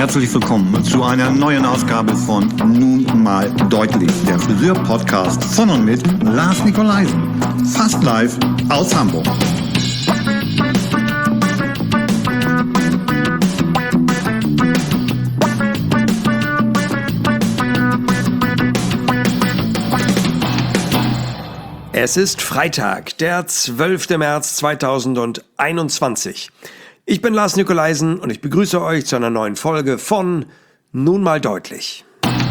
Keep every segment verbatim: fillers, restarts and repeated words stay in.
Herzlich willkommen zu einer neuen Ausgabe von Nun mal deutlich, der Friseur-Podcast von und mit Lars Nikolaisen. Fast live aus Hamburg. Es ist Freitag, der zwölfte März zweitausendeinundzwanzig. Ich bin Lars Nikolaisen und ich begrüße euch zu einer neuen Folge von Nun mal deutlich.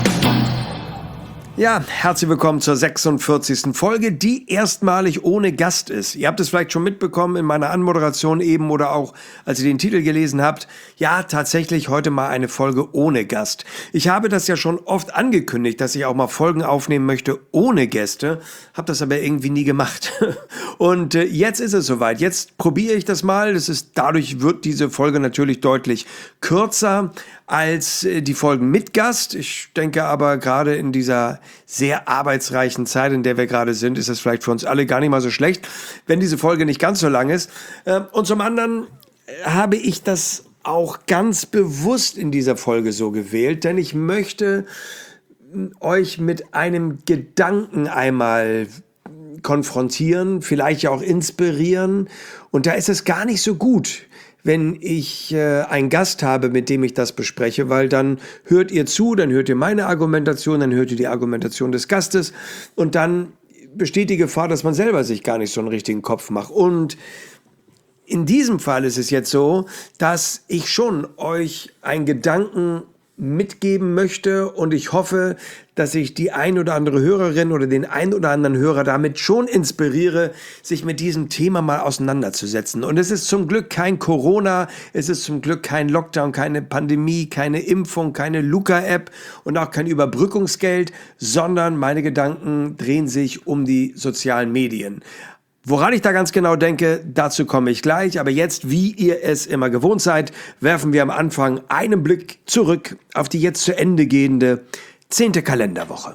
Ja, herzlich willkommen zur sechsundvierzigsten Folge, die erstmalig ohne Gast ist. Ihr habt es vielleicht schon mitbekommen in meiner Anmoderation eben oder auch, als ihr den Titel gelesen habt. Ja, tatsächlich heute mal eine Folge ohne Gast. Ich habe das ja schon oft angekündigt, dass ich auch mal Folgen aufnehmen möchte ohne Gäste, habe das aber irgendwie nie gemacht. Und äh, jetzt ist es soweit. Jetzt probiere ich das mal. Das ist, dadurch wird diese Folge natürlich deutlich kürzer als äh, die Folgen mit Gast. Ich denke aber gerade in dieser sehr arbeitsreichen Zeit, in der wir gerade sind, ist es vielleicht für uns alle gar nicht mal so schlecht, wenn diese Folge nicht ganz so lang ist. Äh, und zum anderen habe ich das auch ganz bewusst in dieser Folge so gewählt, denn ich möchte euch mit einem Gedanken einmal konfrontieren, vielleicht ja auch inspirieren. Und da ist es gar nicht so gut, wenn ich äh, einen Gast habe, mit dem ich das bespreche, weil dann hört ihr zu, dann hört ihr meine Argumentation, dann hört ihr die Argumentation des Gastes und dann besteht die Gefahr, dass man selber sich gar nicht so einen richtigen Kopf macht. Und in diesem Fall ist es jetzt so, dass ich schon euch einen Gedanken mitgeben möchte und ich hoffe, dass ich die ein oder andere Hörerin oder den ein oder anderen Hörer damit schon inspiriere, sich mit diesem Thema mal auseinanderzusetzen. Und es ist zum Glück kein Corona, es ist zum Glück kein Lockdown, keine Pandemie, keine Impfung, keine Luca-App und auch kein Überbrückungsgeld, sondern meine Gedanken drehen sich um die sozialen Medien. Woran ich da ganz genau denke, dazu komme ich gleich. Aber jetzt, wie ihr es immer gewohnt seid, werfen wir am Anfang einen Blick zurück auf die jetzt zu Ende gehende zehnte Kalenderwoche.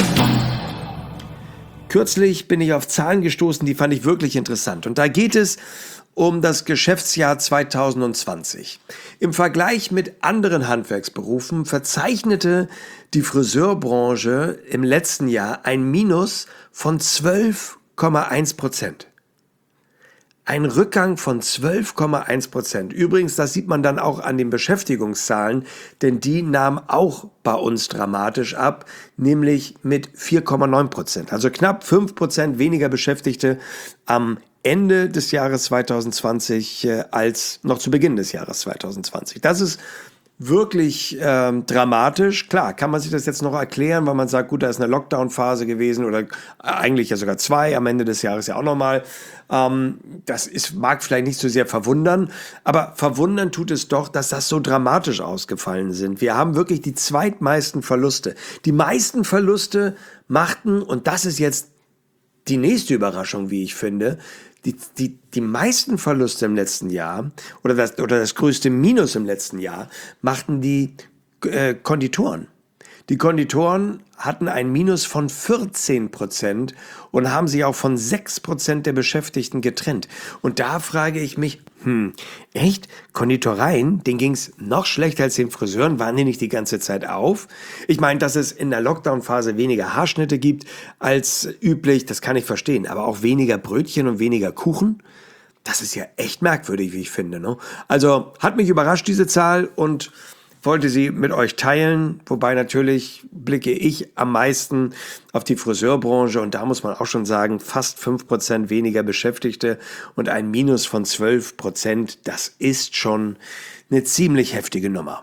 Kürzlich bin ich auf Zahlen gestoßen, die fand ich wirklich interessant. Und da geht es um das Geschäftsjahr zweitausendzwanzig. Im Vergleich mit anderen Handwerksberufen verzeichnete die Friseurbranche im letzten Jahr ein Minus von zwölf Komma eins Prozent. Ein Rückgang von zwölf Komma eins Prozent. Übrigens, das sieht man dann auch an den Beschäftigungszahlen, denn die nahmen auch bei uns dramatisch ab, nämlich mit vier Komma neun Prozent. Also knapp fünf Prozent weniger Beschäftigte am Ende des Jahres zweitausendzwanzig äh, als noch zu Beginn des Jahres zweitausendzwanzig. Das ist wirklich ähm, dramatisch. Klar, kann man sich das jetzt noch erklären, weil man sagt, gut, da ist eine Lockdown-Phase gewesen oder eigentlich ja sogar zwei, am Ende des Jahres ja auch nochmal. Ähm, das ist, mag vielleicht nicht so sehr verwundern, aber verwundern tut es doch, dass das so dramatisch ausgefallen sind. Wir haben wirklich die zweitmeisten Verluste. Die meisten Verluste machten, und das ist jetzt die nächste Überraschung, wie ich finde, Die, die, die meisten Verluste im letzten Jahr oder das, oder das größte Minus im letzten Jahr machten die äh, Konditoren. Die Konditoren hatten ein Minus von vierzehn Prozent und haben sich auch von sechs Prozent der Beschäftigten getrennt. Und da frage ich mich, hm, echt? Konditoreien, denen ging es noch schlechter als den Friseuren, waren die nicht die ganze Zeit auf? Ich meine, dass es in der Lockdown-Phase weniger Haarschnitte gibt als üblich, das kann ich verstehen. Aber auch weniger Brötchen und weniger Kuchen? Das ist ja echt merkwürdig, wie ich finde, ne? Also hat mich überrascht, diese Zahl, und wollte sie mit euch teilen, wobei natürlich blicke ich am meisten auf die Friseurbranche und da muss man auch schon sagen, fast fünf Prozent weniger Beschäftigte und ein Minus von zwölf Prozent, das ist schon eine ziemlich heftige Nummer.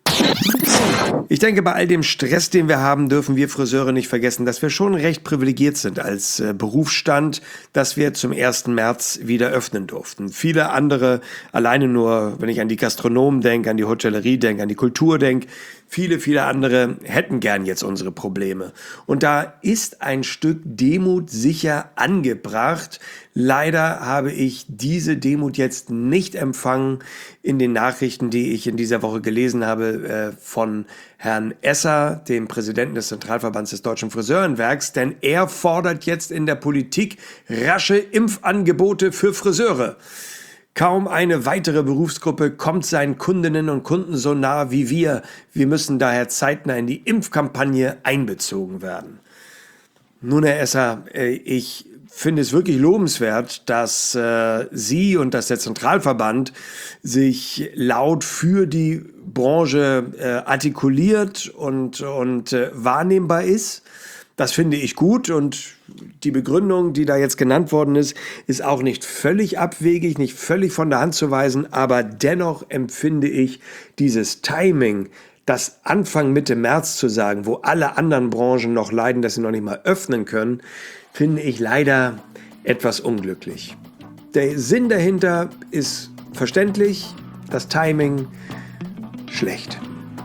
Ich denke, bei all dem Stress, den wir haben, dürfen wir Friseure nicht vergessen, dass wir schon recht privilegiert sind als äh, Berufsstand, dass wir zum ersten März wieder öffnen durften. Viele andere, alleine nur, wenn ich an die Gastronomen denke, an die Hotellerie denke, an die Kultur denke, viele, viele andere hätten gern jetzt unsere Probleme. Und da ist ein Stück Demut sicher angebracht. Leider habe ich diese Demut jetzt nicht empfangen in den Nachrichten, die ich in dieser Woche gelesen habe äh, von Herrn Esser, dem Präsidenten des Zentralverbands des Deutschen Friseurenwerks, denn er fordert jetzt in der Politik rasche Impfangebote für Friseure. Kaum eine weitere Berufsgruppe kommt seinen Kundinnen und Kunden so nah wie wir. Wir müssen daher zeitnah in die Impfkampagne einbezogen werden. Nun, Herr Esser, ich finde es wirklich lobenswert, dass äh, Sie und dass der Zentralverband sich laut für die Branche äh, artikuliert und, und äh, wahrnehmbar ist. Das finde ich gut und die Begründung, die da jetzt genannt worden ist, ist auch nicht völlig abwegig, nicht völlig von der Hand zu weisen, aber dennoch empfinde ich dieses Timing, das Anfang Mitte März zu sagen, wo alle anderen Branchen noch leiden, dass sie noch nicht mal öffnen können, finde ich leider etwas unglücklich. Der Sinn dahinter ist verständlich, das Timing schlecht.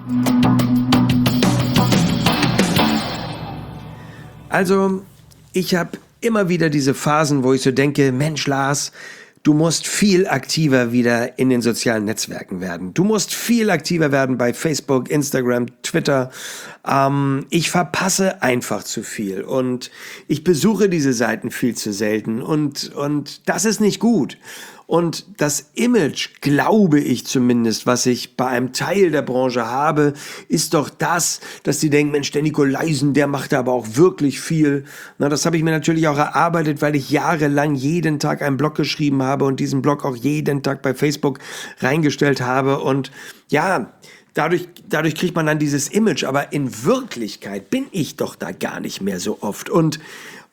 Also, ich habe immer wieder diese Phasen, wo ich so denke, Mensch Lars, du musst viel aktiver wieder in den sozialen Netzwerken werden. Du musst viel aktiver werden bei Facebook, Instagram, Twitter. Ähm, ich verpasse einfach zu viel und ich besuche diese Seiten viel zu selten und, und das ist nicht gut. Und das Image, glaube ich zumindest, was ich bei einem Teil der Branche habe, ist doch das, dass die denken, Mensch, der Nikolaisen, der macht aber auch wirklich viel. Na, das habe ich mir natürlich auch erarbeitet, weil ich jahrelang jeden Tag einen Blog geschrieben habe und diesen Blog auch jeden Tag bei Facebook reingestellt habe. Und ja, dadurch, dadurch kriegt man dann dieses Image. Aber in Wirklichkeit bin ich doch da gar nicht mehr so oft. Und,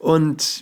und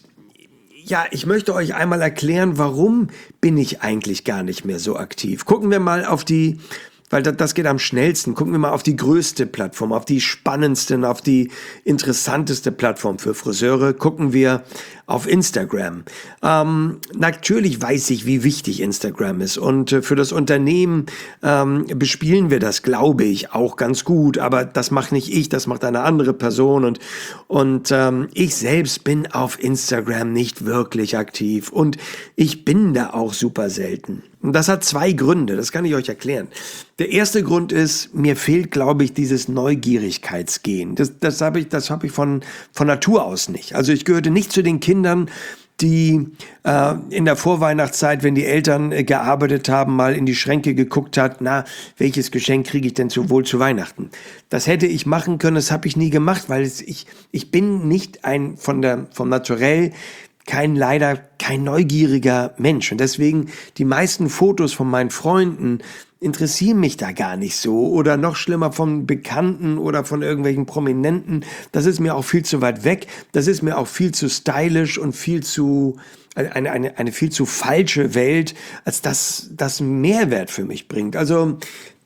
ja, ich möchte euch einmal erklären, warum bin ich eigentlich gar nicht mehr so aktiv. Gucken wir mal auf die, weil das geht am schnellsten, gucken wir mal auf die größte Plattform, auf die spannendste, auf die interessanteste Plattform für Friseure. Gucken wir auf Instagram. Ähm, natürlich weiß ich, wie wichtig Instagram ist und äh, für das Unternehmen ähm, bespielen wir das, glaube ich, auch ganz gut, aber das macht nicht ich, das macht eine andere Person und, und ähm, ich selbst bin auf Instagram nicht wirklich aktiv und ich bin da auch super selten. Und das hat zwei Gründe, das kann ich euch erklären. Der erste Grund ist, mir fehlt, glaube ich, dieses Neugierigkeitsgen. Das, das habe ich, das habe ich von, von Natur aus nicht. Also ich gehörte nicht zu den Kindern, die äh, in der Vorweihnachtszeit, wenn die Eltern äh, gearbeitet haben, mal in die Schränke geguckt hat, na, welches Geschenk kriege ich denn zu, wohl zu Weihnachten? Das hätte ich machen können, das habe ich nie gemacht, weil es, ich, ich bin nicht ein von der, vom Naturell kein, leider kein neugieriger Mensch. Und deswegen die meisten Fotos von meinen Freunden interessieren mich da gar nicht so. Oder noch schlimmer von Bekannten oder von irgendwelchen Prominenten. Das ist mir auch viel zu weit weg. Das ist mir auch viel zu stylisch und viel zu, eine, eine, eine viel zu falsche Welt, als dass das einen Mehrwert für mich bringt. Also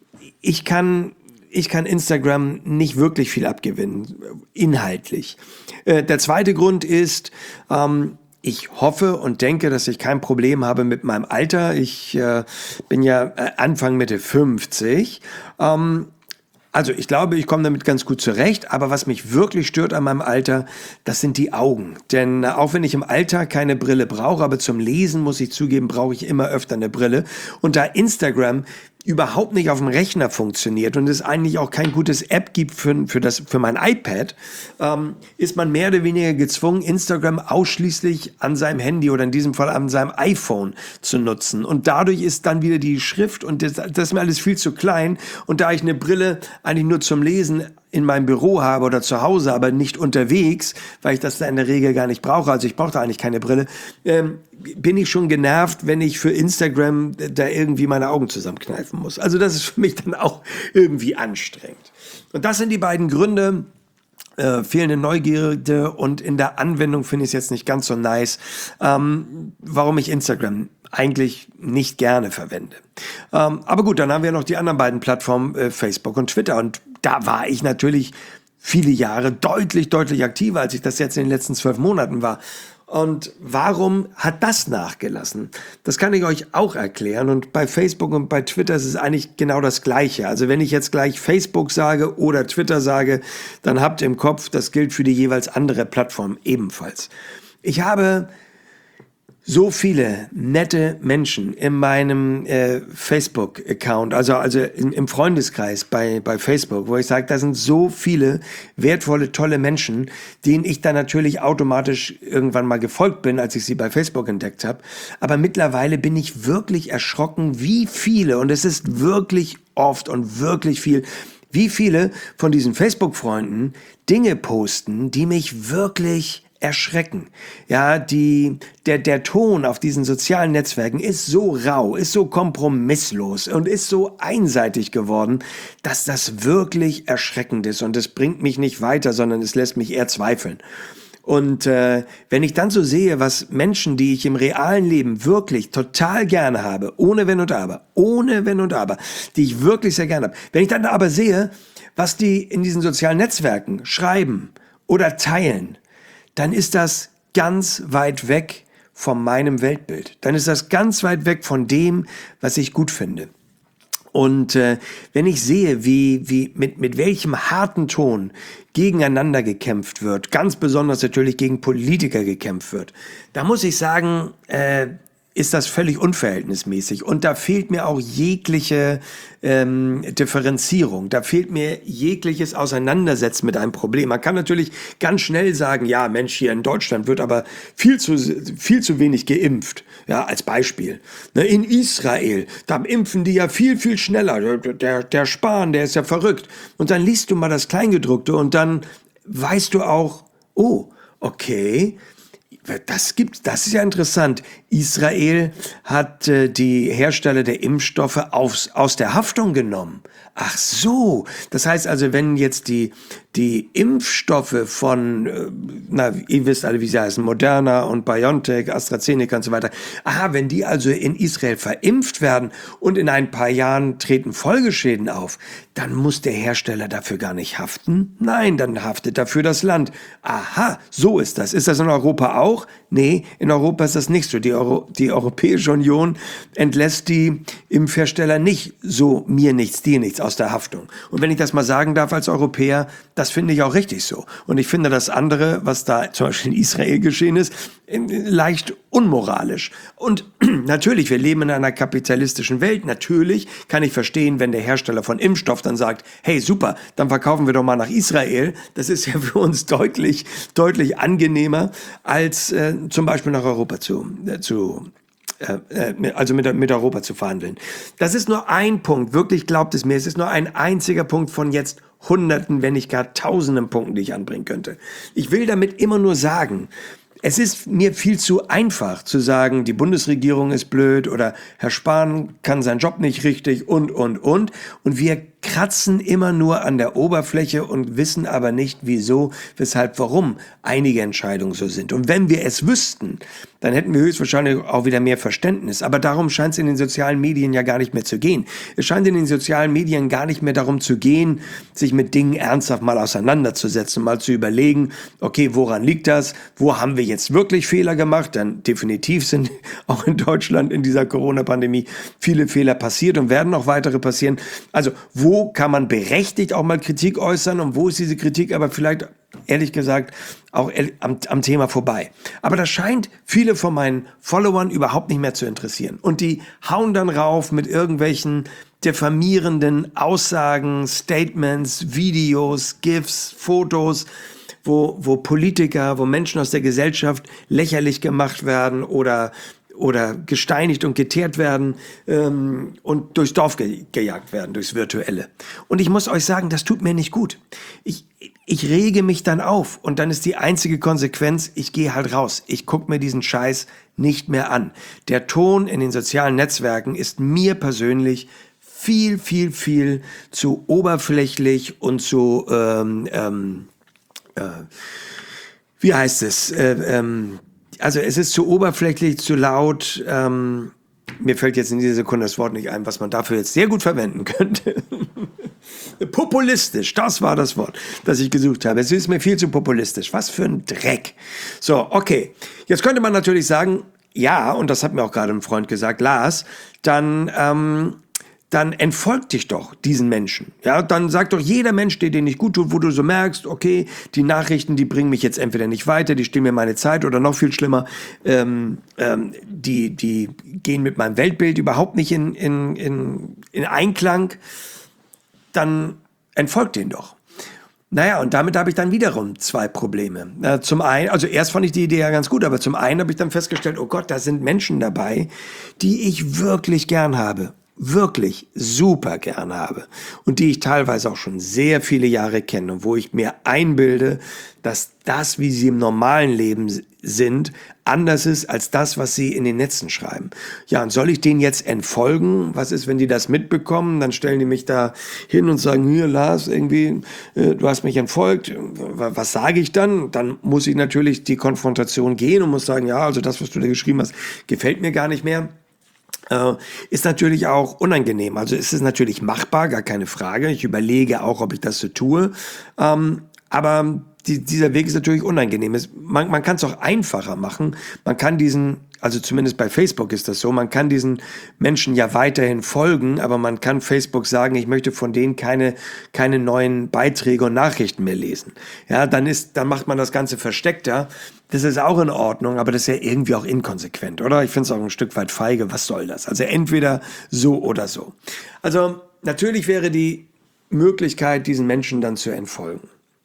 ich kann Ich kann Instagram nicht wirklich viel abgewinnen, inhaltlich. Äh, der zweite Grund ist, ähm, ich hoffe und denke, dass ich kein Problem habe mit meinem Alter. Ich äh, bin ja Anfang Mitte fünfzig. Ähm, also ich glaube, ich komme damit ganz gut zurecht. Aber was mich wirklich stört an meinem Alter, das sind die Augen. Denn auch wenn ich im Alltag keine Brille brauche, aber zum Lesen, muss ich zugeben, brauche ich immer öfter eine Brille. Und da Instagram überhaupt nicht auf dem Rechner funktioniert und es eigentlich auch kein gutes App gibt für, für, das, für mein iPad, ähm, ist man mehr oder weniger gezwungen, Instagram ausschließlich an seinem Handy oder in diesem Fall an seinem iPhone zu nutzen. Und dadurch ist dann wieder die Schrift und das, das ist mir alles viel zu klein. Und da ich eine Brille eigentlich nur zum Lesen in meinem Büro habe oder zu Hause, aber nicht unterwegs, weil ich das da in der Regel gar nicht brauche, also ich brauche da eigentlich keine Brille, ähm, bin ich schon genervt, wenn ich für Instagram da irgendwie meine Augen zusammenkneifen muss. Also das ist für mich dann auch irgendwie anstrengend. Und das sind die beiden Gründe, äh, fehlende Neugierde und in der Anwendung finde ich es jetzt nicht ganz so nice, ähm, warum ich Instagram eigentlich nicht gerne verwende. Ähm, aber gut, dann haben wir noch die anderen beiden Plattformen, äh, Facebook und Twitter. Und da war ich natürlich viele Jahre deutlich, deutlich aktiver, als ich das jetzt in den letzten zwölf Monaten war. Und warum hat das nachgelassen? Das kann ich euch auch erklären. Und bei Facebook und bei Twitter ist es eigentlich genau das Gleiche. Also wenn ich jetzt gleich Facebook sage oder Twitter sage, dann habt ihr im Kopf, das gilt für die jeweils andere Plattform ebenfalls. Ich habe so viele nette Menschen in meinem äh, Facebook-Account, also, also im, im Freundeskreis bei, bei Facebook, wo ich sage, da sind so viele wertvolle, tolle Menschen, denen ich dann natürlich automatisch irgendwann mal gefolgt bin, als ich sie bei Facebook entdeckt habe. Aber mittlerweile bin ich wirklich erschrocken, wie viele, und es ist wirklich oft und wirklich viel, wie viele von diesen Facebook-Freunden Dinge posten, die mich wirklich erschrecken. Ja, die, der, der Ton auf diesen sozialen Netzwerken ist so rau, ist so kompromisslos und ist so einseitig geworden, dass das wirklich erschreckend ist. Und es bringt mich nicht weiter, sondern es lässt mich eher zweifeln. Und äh, wenn ich dann so sehe, was Menschen, die ich im realen Leben wirklich total gerne habe, ohne Wenn und Aber, ohne Wenn und Aber, die ich wirklich sehr gerne habe, wenn ich dann aber sehe, was die in diesen sozialen Netzwerken schreiben oder teilen, dann ist das ganz weit weg von meinem Weltbild. Dann ist das ganz weit weg von dem, was ich gut finde. Und äh, wenn ich sehe, wie, wie mit, mit welchem harten Ton gegeneinander gekämpft wird, ganz besonders natürlich gegen Politiker gekämpft wird, da muss ich sagen, äh, ist das völlig unverhältnismäßig. Und da fehlt mir auch jegliche ähm, Differenzierung. Da fehlt mir jegliches Auseinandersetzen mit einem Problem. Man kann natürlich ganz schnell sagen, ja, Mensch, hier in Deutschland wird aber viel zu, viel zu wenig geimpft. Ja, als Beispiel. Ne, in Israel, da impfen die ja viel, viel schneller. Der, der, der Spahn, der ist ja verrückt. Und dann liest du mal das Kleingedruckte und dann weißt du auch, oh, okay, das gibt, das ist ja interessant. Israel hat äh, die Hersteller der Impfstoffe aufs, aus der Haftung genommen. Ach so, das heißt also, wenn jetzt die, die Impfstoffe von, äh, na, ihr wisst alle, wie sie heißen, Moderna und BioNTech, AstraZeneca und so weiter, aha, wenn die also in Israel verimpft werden und in ein paar Jahren treten Folgeschäden auf, dann muss der Hersteller dafür gar nicht haften? Nein, dann haftet dafür das Land. Aha, so ist das. Ist das in Europa auch? Nee, in Europa ist das nicht so. Die, Euro, die Europäische Union entlässt die Impfhersteller nicht so mir nichts, dir nichts aus der Haftung. Und wenn ich das mal sagen darf als Europäer, das finde ich auch richtig so. Und ich finde das andere, was da zum Beispiel in Israel geschehen ist, leicht unmoralisch. Und natürlich, wir leben in einer kapitalistischen Welt. Natürlich kann ich verstehen, wenn der Hersteller von Impfstoff dann sagt, hey, super, dann verkaufen wir doch mal nach Israel. Das ist ja für uns deutlich, deutlich angenehmer, als äh, zum Beispiel nach Europa zu, äh, zu äh, also mit, mit Europa zu verhandeln. Das ist nur ein Punkt, wirklich glaubt es mir, es ist nur ein einziger Punkt von jetzt Hunderten, wenn nicht gar Tausenden Punkten, die ich anbringen könnte. Ich will damit immer nur sagen, es ist mir viel zu einfach zu sagen, die Bundesregierung ist blöd oder Herr Spahn kann seinen Job nicht richtig und, und, und. Und wir kratzen immer nur an der Oberfläche und wissen aber nicht, wieso, weshalb, warum einige Entscheidungen so sind. Und wenn wir es wüssten, dann hätten wir höchstwahrscheinlich auch wieder mehr Verständnis. Aber darum scheint es in den sozialen Medien ja gar nicht mehr zu gehen. Es scheint in den sozialen Medien gar nicht mehr darum zu gehen, sich mit Dingen ernsthaft mal auseinanderzusetzen, mal zu überlegen, okay, woran liegt das? Wo haben wir jetzt wirklich Fehler gemacht? Denn definitiv sind auch in Deutschland in dieser Corona-Pandemie viele Fehler passiert und werden noch weitere passieren. Also wo kann man berechtigt auch mal Kritik äußern und wo ist diese Kritik aber vielleicht, ehrlich gesagt, auch am, am Thema vorbei. Aber das scheint viele von meinen Followern überhaupt nicht mehr zu interessieren. Und die hauen dann rauf mit irgendwelchen diffamierenden Aussagen, Statements, Videos, GIFs, Fotos, wo, wo Politiker, wo Menschen aus der Gesellschaft lächerlich gemacht werden oder oder gesteinigt und geteert werden ähm, und durchs Dorf ge- gejagt werden, durchs Virtuelle. Und ich muss euch sagen, das tut mir nicht gut. Ich, ich rege mich dann auf und dann ist die einzige Konsequenz, ich gehe halt raus. Ich gucke mir diesen Scheiß nicht mehr an. Der Ton in den sozialen Netzwerken ist mir persönlich viel, viel, viel zu oberflächlich und zu, ähm, ähm, äh, wie heißt es, äh, ähm, also es ist zu oberflächlich, zu laut. Ähm, mir fällt jetzt in dieser Sekunde das Wort nicht ein, was man dafür jetzt sehr gut verwenden könnte. Populistisch, das war das Wort, das ich gesucht habe. Es ist mir viel zu populistisch. Was für ein Dreck. So, okay. Jetzt könnte man natürlich sagen, ja, und das hat mir auch gerade ein Freund gesagt, Lars, dann, ähm, dann entfolgt dich doch diesen Menschen. Ja, dann sagt doch jeder Mensch, der dir nicht gut tut, wo du so merkst, okay, die Nachrichten, die bringen mich jetzt entweder nicht weiter, die stehlen mir meine Zeit oder noch viel schlimmer, ähm, ähm, die, die gehen mit meinem Weltbild überhaupt nicht in, in, in, in Einklang, dann entfolgt denen doch. Naja, und damit habe ich dann wiederum zwei Probleme. Äh, zum einen, also erst fand ich die Idee ja ganz gut, aber zum einen habe ich dann festgestellt, oh Gott, da sind Menschen dabei, die ich wirklich gern habe. Wirklich super gern habe und die ich teilweise auch schon sehr viele Jahre kenne und wo ich mir einbilde, dass das, wie sie im normalen Leben sind, anders ist als das, was sie in den Netzen schreiben. Ja, und soll ich denen jetzt entfolgen? Was ist, wenn die das mitbekommen? Dann stellen die mich da hin und sagen, hier Lars, irgendwie, äh, du hast mich entfolgt. Was sage ich dann? Dann muss ich natürlich die Konfrontation gehen und muss sagen, ja, also das, was du da geschrieben hast, gefällt mir gar nicht mehr. Äh, ist natürlich auch unangenehm. Also es ist natürlich machbar, gar keine Frage. Ich überlege auch, ob ich das so tue. Ähm, aber die, dieser Weg ist natürlich unangenehm. Es, man man kann es auch einfacher machen. Man kann diesen, also zumindest bei Facebook ist das so, man kann diesen Menschen ja weiterhin folgen, aber man kann Facebook sagen, ich möchte von denen keine, keine neuen Beiträge und Nachrichten mehr lesen. Ja, dann ist, dann macht man das Ganze versteckter. Das ist auch in Ordnung, aber das ist ja irgendwie auch inkonsequent, oder? Ich finde es auch ein Stück weit feige. Was soll das? Also entweder so oder so. Also natürlich wäre die Möglichkeit, diesen Menschen dann zu entfolgen.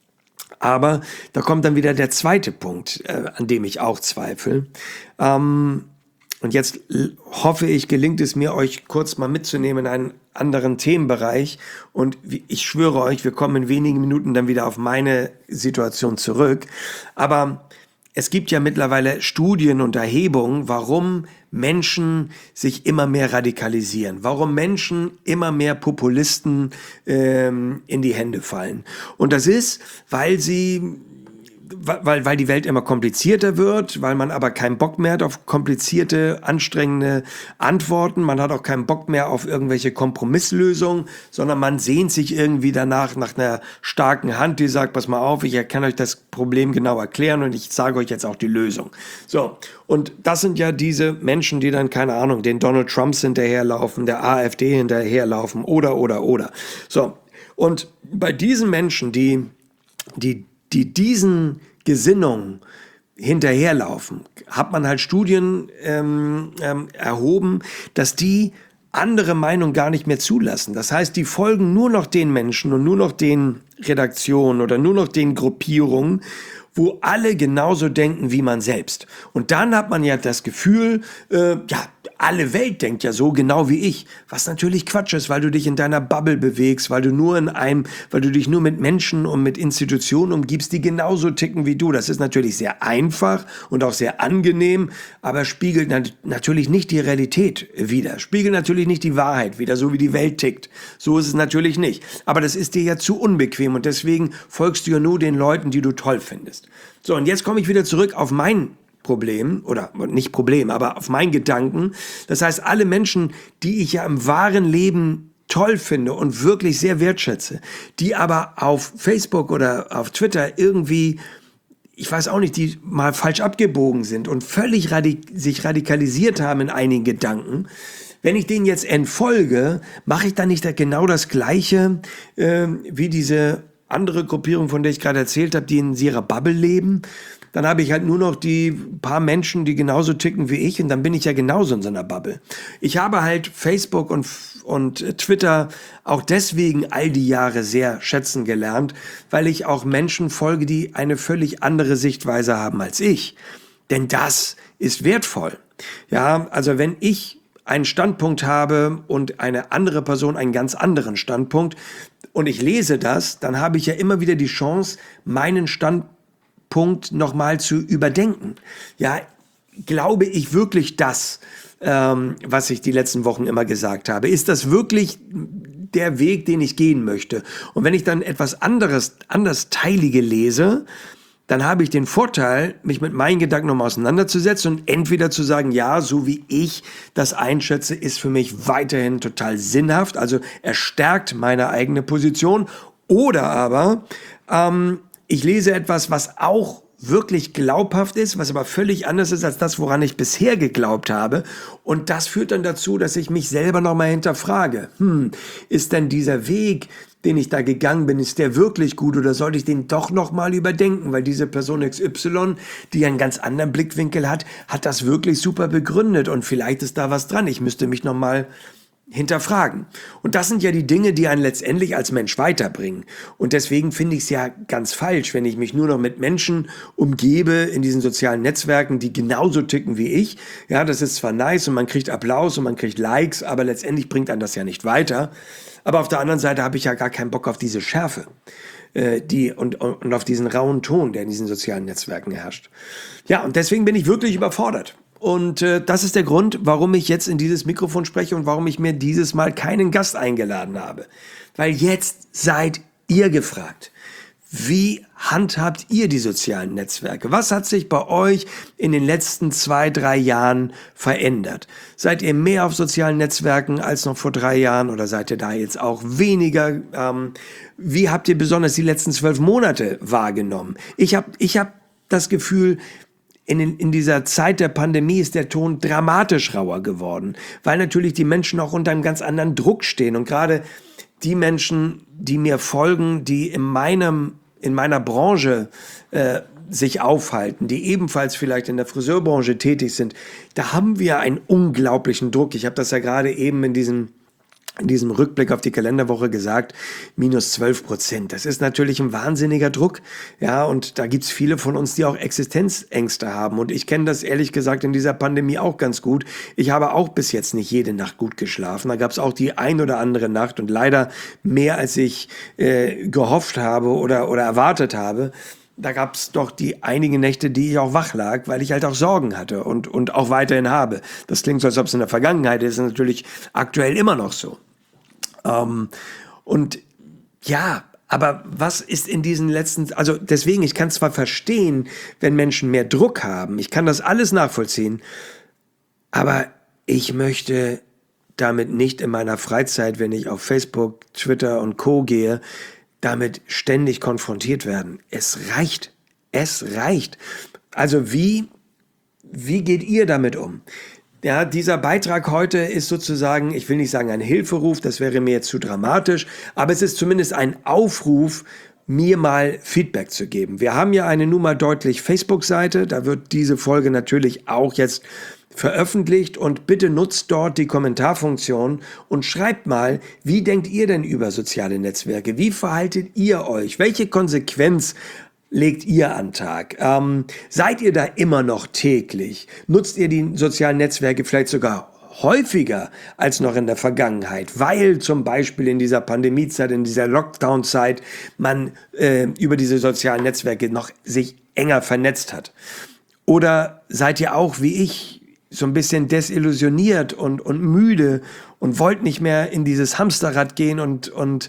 Aber da kommt dann wieder der zweite Punkt, äh, an dem ich auch zweifle. Ähm, und jetzt hoffe ich, gelingt es mir, euch kurz mal mitzunehmen in einen anderen Themenbereich. Und ich schwöre euch, wir kommen in wenigen Minuten dann wieder auf meine Situation zurück. Aber es gibt ja mittlerweile Studien und Erhebungen, warum Menschen sich immer mehr radikalisieren, warum Menschen immer mehr Populisten ähm, in die Hände fallen. Und das ist, weil sie, weil, weil die Welt immer komplizierter wird, weil man aber keinen Bock mehr hat auf komplizierte, anstrengende Antworten. Man hat auch keinen Bock mehr auf irgendwelche Kompromisslösungen, sondern man sehnt sich irgendwie danach nach einer starken Hand, die sagt, pass mal auf, ich kann euch das Problem genau erklären und ich sage euch jetzt auch die Lösung. So, und das sind ja diese Menschen, die dann, keine Ahnung, den Donald Trumps hinterherlaufen, der AfD hinterherlaufen oder, oder, oder. So, und bei diesen Menschen, die, die die diesen Gesinnungen hinterherlaufen, hat man halt Studien ähm, ähm, erhoben, dass die andere Meinung gar nicht mehr zulassen. Das heißt, die folgen nur noch den Menschen und nur noch den Redaktionen oder nur noch den Gruppierungen, wo alle genauso denken wie man selbst. Und dann hat man ja das Gefühl, äh, ja, alle Welt denkt ja so genau wie ich, was natürlich Quatsch ist, weil du dich in deiner Bubble bewegst, weil du nur in einem, weil du dich nur mit Menschen und mit Institutionen umgibst, die genauso ticken wie du. Das ist natürlich sehr einfach und auch sehr angenehm, aber spiegelt nat- natürlich nicht die Realität wider, spiegelt natürlich nicht die Wahrheit wider, so wie die Welt tickt. So ist es natürlich nicht. Aber das ist dir ja zu unbequem und deswegen folgst du ja nur den Leuten, die du toll findest. So, und jetzt komme ich wieder zurück auf mein Problem, oder nicht Problem, aber auf meinen Gedanken. Das heißt, alle Menschen, die ich ja im wahren Leben toll finde und wirklich sehr wertschätze, die aber auf Facebook oder auf Twitter irgendwie, ich weiß auch nicht, die mal falsch abgebogen sind und völlig radik- sich radikalisiert haben in einigen Gedanken, wenn ich denen jetzt entfolge, mache ich dann nicht genau das Gleiche äh, wie diese andere Gruppierung, von der ich gerade erzählt habe, die in ihrer Bubble leben? Dann habe ich halt nur noch die paar Menschen, die genauso ticken wie ich und dann bin ich ja genauso in so einer Bubble. Ich habe halt Facebook und, und Twitter auch deswegen all die Jahre sehr schätzen gelernt, weil ich auch Menschen folge, die eine völlig andere Sichtweise haben als ich. Denn das ist wertvoll. Ja, also wenn ich einen Standpunkt habe und eine andere Person einen ganz anderen Standpunkt und ich lese das, dann habe ich ja immer wieder die Chance, meinen Standpunkt Punkt nochmal zu überdenken. Ja, glaube ich wirklich das, ähm, was ich die letzten Wochen immer gesagt habe? Ist das wirklich der Weg, den ich gehen möchte? Und wenn ich dann etwas anderes, andersteilige lese, dann habe ich den Vorteil, mich mit meinen Gedanken nochmal auseinanderzusetzen und entweder zu sagen, ja, so wie ich das einschätze, ist für mich weiterhin total sinnhaft, also er stärkt meine eigene Position, oder aber ähm, ich lese etwas, was auch wirklich glaubhaft ist, was aber völlig anders ist als das, woran ich bisher geglaubt habe. Und das führt dann dazu, dass ich mich selber nochmal hinterfrage. Hm, ist denn dieser Weg, den ich da gegangen bin, ist der wirklich gut oder sollte ich den doch nochmal überdenken? Weil diese Person X Y, die einen ganz anderen Blickwinkel hat, hat das wirklich super begründet und vielleicht ist da was dran. Ich müsste mich nochmal hinterfragen. Und das sind ja die Dinge, die einen letztendlich als Mensch weiterbringen. Und deswegen finde ich es ja ganz falsch, wenn ich mich nur noch mit Menschen umgebe in diesen sozialen Netzwerken, die genauso ticken wie ich. Ja, das ist zwar nice und man kriegt Applaus und man kriegt Likes, aber letztendlich bringt einen das ja nicht weiter. Aber auf der anderen Seite habe ich ja gar keinen Bock auf diese Schärfe. Die und, und auf diesen rauen Ton, der in diesen sozialen Netzwerken herrscht. Ja, und deswegen bin ich wirklich überfordert. Und äh, das ist der Grund, warum ich jetzt in dieses Mikrofon spreche und warum ich mir dieses Mal keinen Gast eingeladen habe. Weil jetzt seid ihr gefragt. Wie handhabt ihr die sozialen Netzwerke? Was hat sich bei euch in den letzten zwei, drei Jahren verändert? Seid ihr mehr auf sozialen Netzwerken als noch vor drei Jahren oder seid ihr da jetzt auch weniger? Ähm, wie habt ihr besonders die letzten zwölf Monate wahrgenommen? Ich habe ich hab das Gefühl, In, in dieser Zeit der Pandemie ist der Ton dramatisch rauer geworden, weil natürlich die Menschen auch unter einem ganz anderen Druck stehen. Und gerade die Menschen, die mir folgen, die in meinem, in meiner Branche äh, sich aufhalten, die ebenfalls vielleicht in der Friseurbranche tätig sind, da haben wir einen unglaublichen Druck. Ich habe das ja gerade eben in diesem in diesem Rückblick auf die Kalenderwoche gesagt, minus zwölf Prozent. Das ist natürlich ein wahnsinniger Druck. Ja, und da gibt's viele von uns, die auch Existenzängste haben. Und ich kenne das ehrlich gesagt in dieser Pandemie auch ganz gut. Ich habe auch bis jetzt nicht jede Nacht gut geschlafen. Da gab's auch die ein oder andere Nacht und leider mehr, als ich äh, gehofft habe oder, oder erwartet habe. Da gab's doch die einigen Nächte, die ich auch wach lag, weil ich halt auch Sorgen hatte und, und auch weiterhin habe. Das klingt so, als ob es in der Vergangenheit ist, ist natürlich aktuell immer noch so. Ähm, und ja, aber was ist in diesen letzten, also deswegen, ich kann zwar verstehen, wenn Menschen mehr Druck haben, ich kann das alles nachvollziehen, aber ich möchte damit nicht in meiner Freizeit, wenn ich auf Facebook, Twitter und Co. gehe, damit ständig konfrontiert werden. Es reicht. Es reicht. Also wie, wie geht ihr damit um? Ja, dieser Beitrag heute ist sozusagen, ich will nicht sagen ein Hilferuf, das wäre mir jetzt zu dramatisch, aber es ist zumindest ein Aufruf, mir mal Feedback zu geben. Wir haben ja eine nun mal deutlich Facebook-Seite, da wird diese Folge natürlich auch jetzt veröffentlicht und bitte nutzt dort die Kommentarfunktion und schreibt mal, wie denkt ihr denn über soziale Netzwerke? Wie verhaltet ihr euch? Welche Konsequenz legt ihr an den Tag? Ähm, seid ihr da immer noch täglich? Nutzt ihr die sozialen Netzwerke vielleicht sogar häufiger als noch in der Vergangenheit, weil zum Beispiel in dieser Pandemiezeit, in dieser Lockdown-Zeit man äh, über diese sozialen Netzwerke noch sich enger vernetzt hat? Oder seid ihr auch wie ich so ein bisschen desillusioniert und, und müde und wollt nicht mehr in dieses Hamsterrad gehen und, und,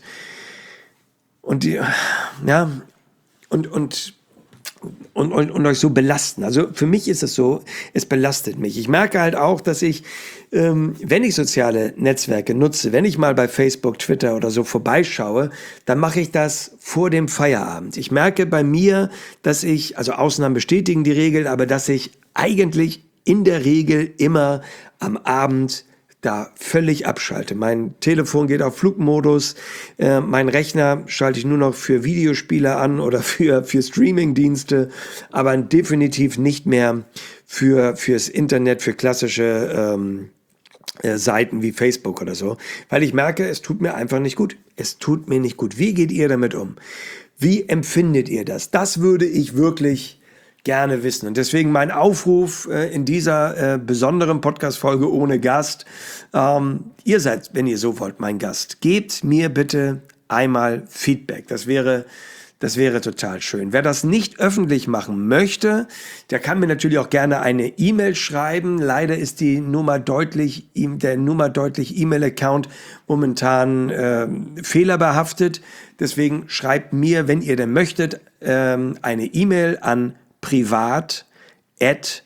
und die, ja, und, und, und, und, und euch so belasten. Also für mich ist es so, es belastet mich. Ich merke halt auch, dass ich, ähm, wenn ich soziale Netzwerke nutze, wenn ich mal bei Facebook, Twitter oder so vorbeischaue, dann mache ich das vor dem Feierabend. Ich merke bei mir, dass ich, also Ausnahmen bestätigen die Regel, aber dass ich eigentlich in der Regel immer am Abend da völlig abschalte. Mein Telefon geht auf Flugmodus, äh, mein Rechner schalte ich nur noch für Videospiele an oder für, für Streamingdienste, aber definitiv nicht mehr für, fürs Internet, für klassische ähm, äh, Seiten wie Facebook oder so, weil ich merke, es tut mir einfach nicht gut. Es tut mir nicht gut. Wie geht ihr damit um? Wie empfindet ihr das? Das würde ich wirklich gerne wissen. Und deswegen mein Aufruf äh, in dieser äh, besonderen Podcast-Folge ohne Gast. Ähm, ihr seid, wenn ihr so wollt, mein Gast. Gebt mir bitte einmal Feedback. Das wäre, das wäre total schön. Wer das nicht öffentlich machen möchte, der kann mir natürlich auch gerne eine E-Mail schreiben. Leider ist die Nummer deutlich, der Nummer deutlich E-Mail-Account momentan äh, fehlerbehaftet. Deswegen schreibt mir, wenn ihr denn möchtet, äh, eine E-Mail an privat at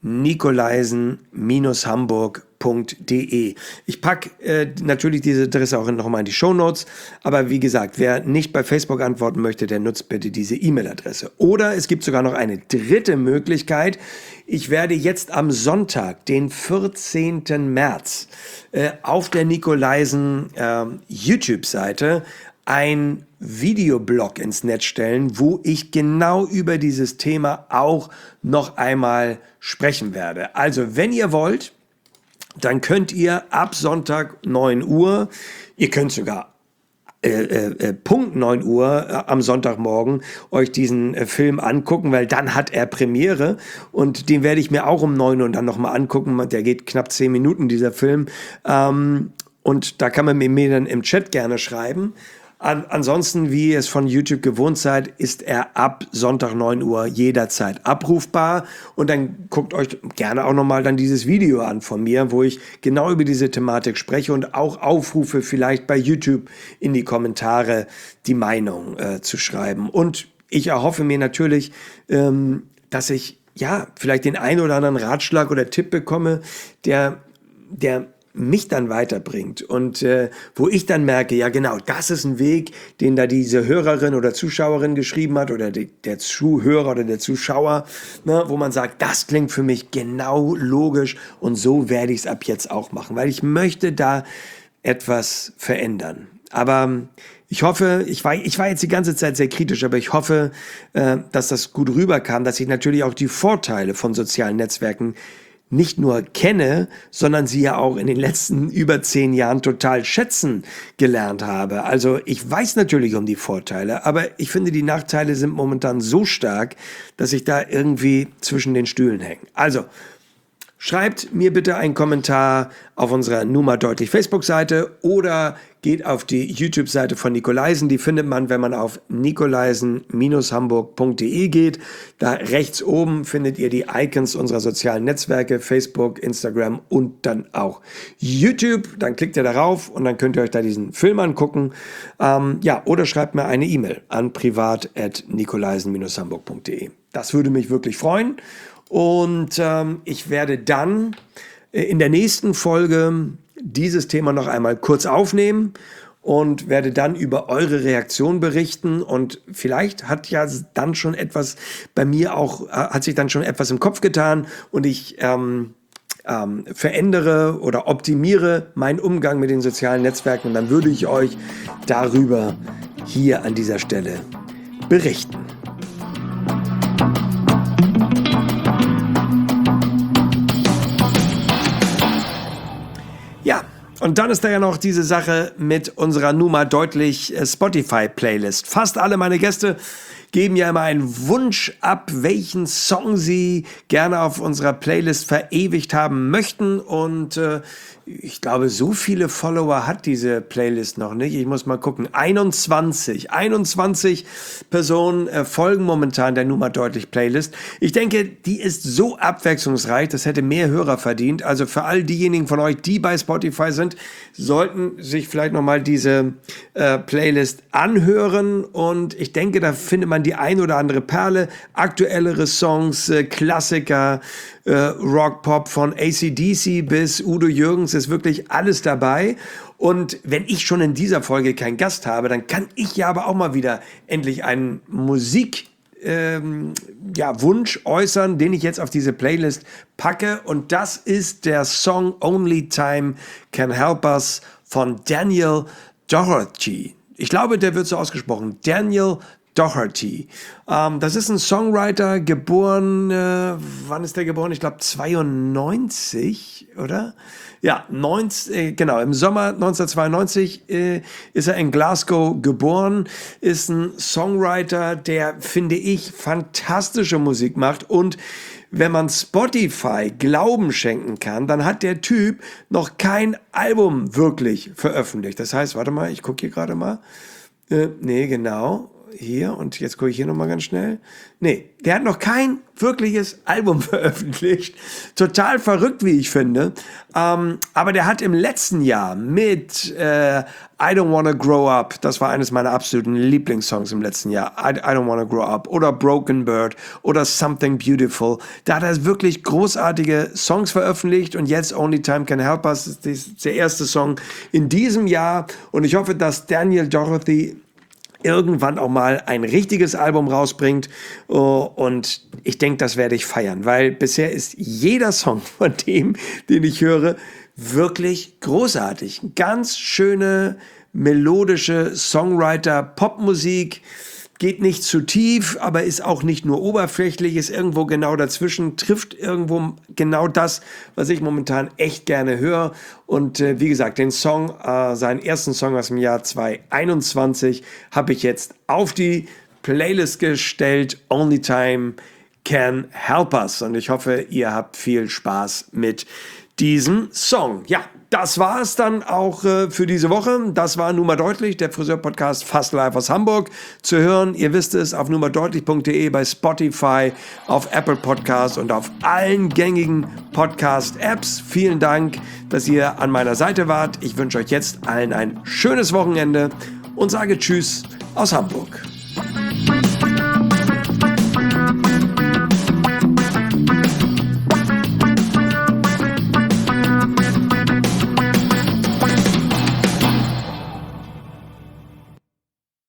nikolaisen Hamburg punkt de. Ich packe äh, natürlich diese Adresse auch nochmal in die Shownotes, aber wie gesagt, wer nicht bei Facebook antworten möchte, der nutzt bitte diese E-Mail-Adresse. Oder es gibt sogar noch eine dritte Möglichkeit. Ich werde jetzt am Sonntag, den vierzehnten März, äh, auf der Nikolaisen äh, YouTube-Seite ein Videoblog ins Netz stellen, wo ich genau über dieses Thema auch noch einmal sprechen werde. Also, wenn ihr wollt, dann könnt ihr ab Sonntag neun Uhr, ihr könnt sogar äh, äh, Punkt neun Uhr äh, am Sonntagmorgen euch diesen äh, Film angucken, weil dann hat er Premiere und den werde ich mir auch um neun Uhr dann nochmal angucken. Der geht knapp zehn Minuten, dieser Film. Ähm, und da kann man mir dann im Chat gerne schreiben. An, ansonsten, wie ihr es von YouTube gewohnt seid, ist er ab Sonntag neun Uhr jederzeit abrufbar. Und dann guckt euch gerne auch nochmal dann dieses Video an von mir, wo ich genau über diese Thematik spreche und auch aufrufe, vielleicht bei YouTube in die Kommentare die Meinung äh, zu schreiben. Und ich erhoffe mir natürlich, ähm, dass ich ja vielleicht den einen oder anderen Ratschlag oder Tipp bekomme, der, der mich dann weiterbringt und äh, wo ich dann merke, ja genau, das ist ein Weg, den da diese Hörerin oder Zuschauerin geschrieben hat oder die, der Zuhörer oder der Zuschauer, ne, wo man sagt, das klingt für mich genau logisch und so werde ich es ab jetzt auch machen, weil ich möchte da etwas verändern. Aber ich hoffe, ich war, ich war jetzt die ganze Zeit sehr kritisch, aber ich hoffe, äh, dass das gut rüberkam, dass ich natürlich auch die Vorteile von sozialen Netzwerken nicht nur kenne, sondern sie ja auch in den letzten über zehn Jahren total schätzen gelernt habe. Also ich weiß natürlich um die Vorteile, aber ich finde, die Nachteile sind momentan so stark, dass ich da irgendwie zwischen den Stühlen hänge. Also schreibt mir bitte einen Kommentar auf unserer Numa Deutlich Facebook-Seite oder geht auf die YouTube-Seite von Nikolaisen. Die findet man, wenn man auf nikolaisen Hamburg punkt de geht. Da rechts oben findet ihr die Icons unserer sozialen Netzwerke, Facebook, Instagram und dann auch YouTube. Dann klickt ihr darauf und dann könnt ihr euch da diesen Film angucken. Ähm, ja, oder schreibt mir eine E-Mail an privat at nikolaisen Hamburg punkt de. Das würde mich wirklich freuen. Und ähm, ich werde dann äh, in der nächsten Folge dieses Thema noch einmal kurz aufnehmen und werde dann über eure Reaktion berichten. Und vielleicht hat ja dann schon etwas bei mir auch, äh, hat sich dann schon etwas im Kopf getan und ich ähm, ähm, verändere oder optimiere meinen Umgang mit den sozialen Netzwerken. Und dann würde ich euch darüber hier an dieser Stelle berichten. Ja, und dann ist da ja noch diese Sache mit unserer Numa Deutlich Spotify-Playlist. Fast alle meine Gäste geben ja immer einen Wunsch ab, welchen Song sie gerne auf unserer Playlist verewigt haben möchten. Und äh, ich glaube, so viele Follower hat diese Playlist noch nicht. Ich muss mal gucken. einundzwanzig. einundzwanzig Personen äh, folgen momentan der Numa Deutlich Playlist. Ich denke, die ist so abwechslungsreich, das hätte mehr Hörer verdient. Also für all diejenigen von euch, die bei Spotify sind, sollten sich vielleicht nochmal diese äh, Playlist anhören. Und ich denke, da findet man die ein oder andere Perle, aktuellere Songs, äh, Klassiker, äh, Rock, Pop von A C D C bis Udo Jürgens, ist wirklich alles dabei. Und wenn ich schon in dieser Folge keinen Gast habe, dann kann ich ja aber auch mal wieder endlich einen Musik ähm, ja, Wunsch äußern, den ich jetzt auf diese Playlist packe. Und das ist der Song Only Time Can Help Us von Daniel Doherty. Ich glaube, der wird so ausgesprochen. Daniel Doherty. Ähm, das ist ein Songwriter, geboren, äh, wann ist der geboren? Ich glaube zweiundneunzig, oder? Ja, neunzig, äh, genau, im Sommer neunzehnhundertzweiundneunzig äh, ist er in Glasgow geboren, ist ein Songwriter, der, finde ich, fantastische Musik macht. Und wenn man Spotify Glauben schenken kann, dann hat der Typ noch kein Album wirklich veröffentlicht. Das heißt, warte mal, ich gucke hier gerade mal. Äh, nee, genau. hier, und jetzt gucke ich hier nochmal ganz schnell. Nee, der hat noch kein wirkliches Album veröffentlicht. Total verrückt, wie ich finde. Ähm, aber der hat im letzten Jahr mit äh, I Don't Wanna Grow Up, das war eines meiner absoluten Lieblingssongs im letzten Jahr, I, I Don't Wanna Grow Up oder Broken Bird oder Something Beautiful. Da hat er wirklich großartige Songs veröffentlicht und jetzt Only Time Can Help Us ist der erste Song in diesem Jahr und ich hoffe, dass Daniel Doherty irgendwann auch mal ein richtiges Album rausbringt und ich denke, das werde ich feiern, weil bisher ist jeder Song von dem, den ich höre, wirklich großartig. Ganz schöne, melodische Songwriter-Popmusik, geht nicht zu tief, aber ist auch nicht nur oberflächlich, ist irgendwo genau dazwischen, trifft irgendwo genau das, was ich momentan echt gerne höre. Und äh, wie gesagt, den Song, äh, seinen ersten Song aus dem Jahr zwanzig einundzwanzig, habe ich jetzt auf die Playlist gestellt, Only Time Can Help Us. Und ich hoffe, ihr habt viel Spaß mit diesem Song. Ja, das war es dann auch äh, für diese Woche. Das war Nun mal deutlich, der Friseur-Podcast fast live aus Hamburg. Zu hören, ihr wisst es, auf nummerdeutlich punkt de, bei Spotify, auf Apple Podcasts und auf allen gängigen Podcast-Apps. Vielen Dank, dass ihr an meiner Seite wart. Ich wünsche euch jetzt allen ein schönes Wochenende und sage Tschüss aus Hamburg.